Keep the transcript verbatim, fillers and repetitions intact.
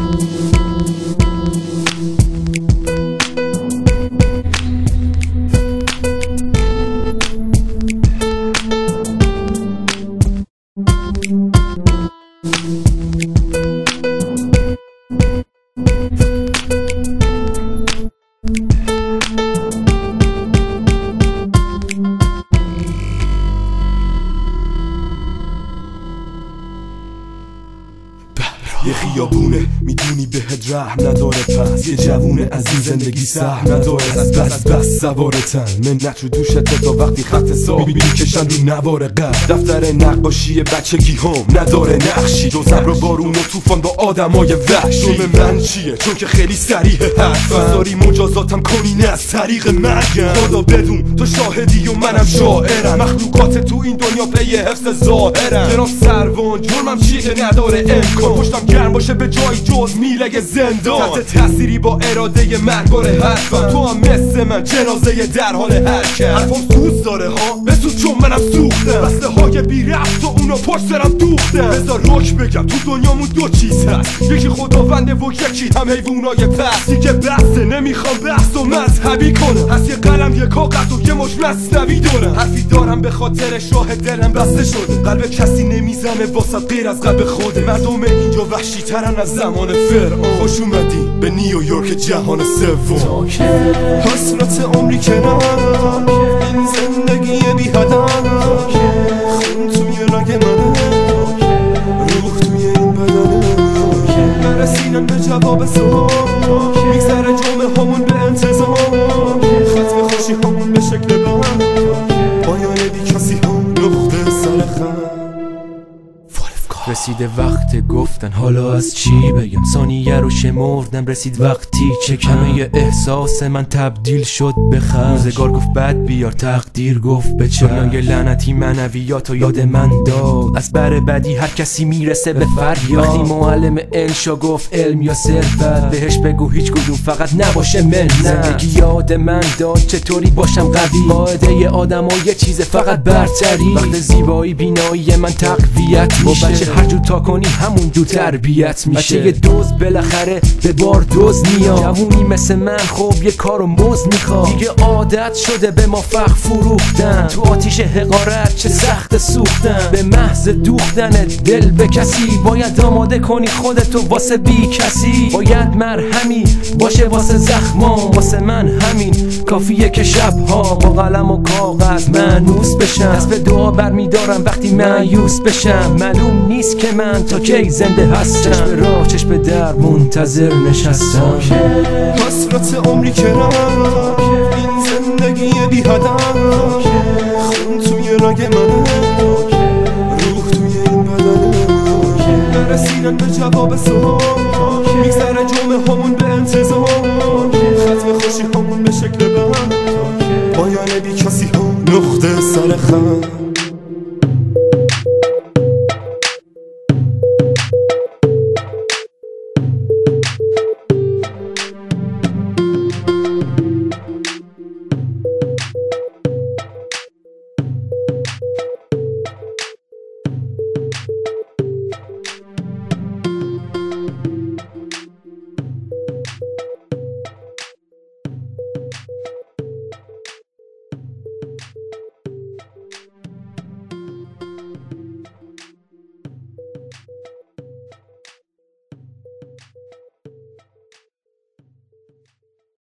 یه خیابونه میدونی بهت رحم نداره، پس یه جوون عزیز زندگی سهم نداره. از بس بس سوارتن منت رو دوشته تا وقتی خط صاف میبینی کشن رو نوار قد. دفتر نقاشی بچگی هم نداره نقشی جز ابر و بارون و طوفان با آدمای وحشی. جرم من چیه؟ چون که خیلی سریعه حرفم، داری مجازاتم کنی نه از طریق مرگم. خدا بدون تو شاهدی و منم شاعرم، مخلوقات تو این دنیا پی حفظ ظاهرم. جناب سروان جرمم چیه که نداره امکان پشتم گرم باشه به جای جز میلگ زندان. تحت تأثیری با اراده مرگاره حرفم، تو هم مثل من جنازه در حال حرکت. حرفم سوز داره ها بسوز چون منم سوختم، بسته های بی رفت و اونا پشت سرم دوختم. بذار رک بگم تو دنیامون دو چیز هست، یکی خداونده و یکی هم حیوانای پستی که بحثه. نمیخوام بحث و مذهبی کنم، هست یه قلم یه کاغذ و یه مش مثنوی دارم. حرفی دارم به خاطر شاه دلم بسته شده، قلب کسی نمیزنه واسه غیر از قلب خوده. مردم اینجا وحشی ترن از زمان فرعون. خوش اومدی به نیویورک جهان سوم. حسرت عمری کنار این زندگی بی هدف، خون توی رگ منه روح توی این بدنه. نرسیدن به جواب سوال میگذره جمعه همون به انتظام، ختم خوشی همون به شکل بند، پایان بی کسی هم نقطه سرخم. رسیده وقت گفتن حالا از چی بگم، ثانیه رو شمردم رسید وقتی چه کمه احساس من تبدیل شد به خشم. روزگار گفت بد بیار تقدیر گفت به چه، یه لعنتی منویات و یاد من داد از بر بدی هر کسی میرسه به فریاد. وقتی معلم انشا گفت علم یا ثروت بهش بگو هیچ کدوم فقط نباشه منت. زندگی یاد من داد چطوری باشم قوی، قاعده آدم ها یه چیز فقط برتری. وقت زیبایی بینایی من تقویت میشه، هر جور تا کنی همون جور تربیت میشه. بچه یه دوز بالاخره به بار دوز میاد، جوونی مثل من خب یه کارو موز میخواد. دیگه عادت شده به ما فخ فروختن، تو آتیش حقارت چه سخت سوختن. به محض دوختن دل به کسی باید آماده کنی خودتو واسه بی کسی. باید مرهمی باشه واسه زخمام، واسه من همین کافیه که شبها با قلم و کاغذ مانوس بشم. دست به دعا برمیدارم وقتی مایوس بشم، معلوم نیست که من تا کی زنده هستم. چشم به راه چشم به در منتظر نشستم. حسرت عمری کنار این زندگی بی هدف، خون توی رگ منه روح توی این بدنه. نرسیدن به جواب سوال میگذره جمعه همون به انتظام، ختم خوشی همون به شکل بند، پایان بی کسی هم نقطه سرخم.